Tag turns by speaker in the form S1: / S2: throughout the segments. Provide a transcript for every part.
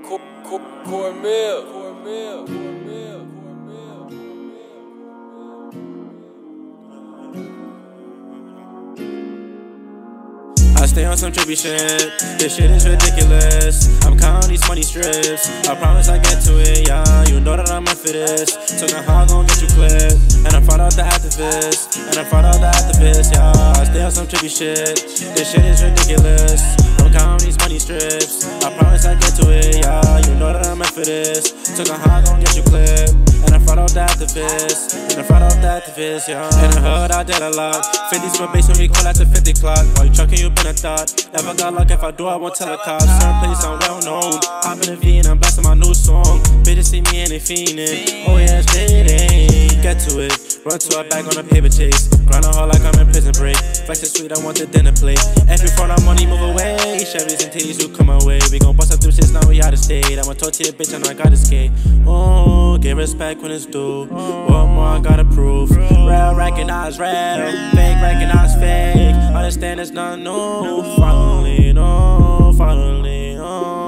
S1: I stay on some trippy shit, this shit is ridiculous. I'm counting these money strips, I promise I get to it, yeah. You know that I'm meant for this, so now how I gon' get you clipped? And I found out the activist, yeah. I stay on some trippy shit, this shit is ridiculous. I'm counting these money strips, I promise I get to it, yeah. You know that I'm meant for this, so now how I gon' get you clipped? And I found out the activist, yeah. In the hood I did a lot, 50's my basement, we call that the 50 clock. While you trucking, you been a thought. Never got luck, if I do, I won't tell a cop. Certain places I'm well known. Hop in the V and I'm blasting my new song. Bitches see me and they fiendin'. Oh yeah, it's dating. Get to it. Run to a bag on a paper chase. Grind a hard like I'm in prison break. Flex it sweet, I want the dinner plate. If you for that money, move away. Chevys and titties, you come away. We gon' bust up through shits, now we out of state. I'ma talk to your bitch, I know I gotta skate. Oh, give respect when it's due. What more I gotta prove? Real recognize real, fake recognize fake. Understand it's not new. Finally, no, finally, no.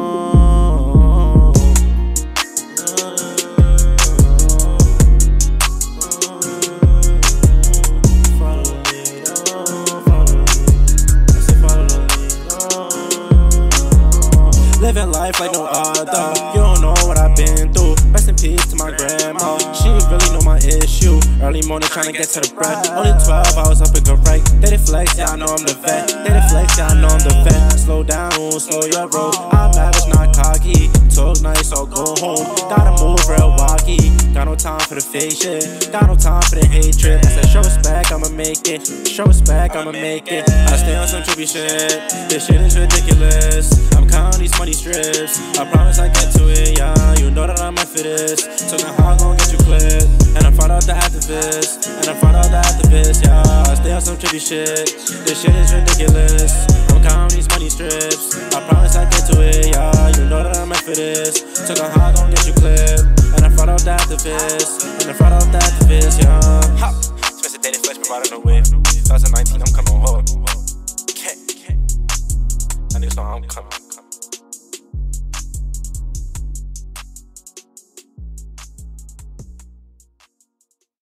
S1: Living life like no other. You don't know what I've been through. Rest in peace to my grandma. She really know my issue. Early morning trying to get to the bread. Only 12 hours up and go right. They the flex, yeah I know I'm the vet. They the flex, yeah I know I'm the vet. Slow down, slow your roll. I'm lavish, not cocky. Talk nice, so go home. Gotta move real walkie. Got no time for the fake shit. Got no time for the hatred. I said show respect, I'ma make it. Show respect, I'ma make it. I stay on some trippy shit. This shit is ridiculous. I'm counting these money strips. I promise I get to it, yeah. You know that I'm meant for this, so now how I gon' get you clipped? And I found out the activist, yeah. I stay on some trippy shit. This shit is ridiculous. I'm counting these money strips. I promise I get to it, yeah. You know that I'm meant for this, so now how I gon' get you clipped? And I found out the activist, yeah. Ha! Spencer Daily Flex providing a wave. 2019, I'm coming hard. That niggas know I'm coming.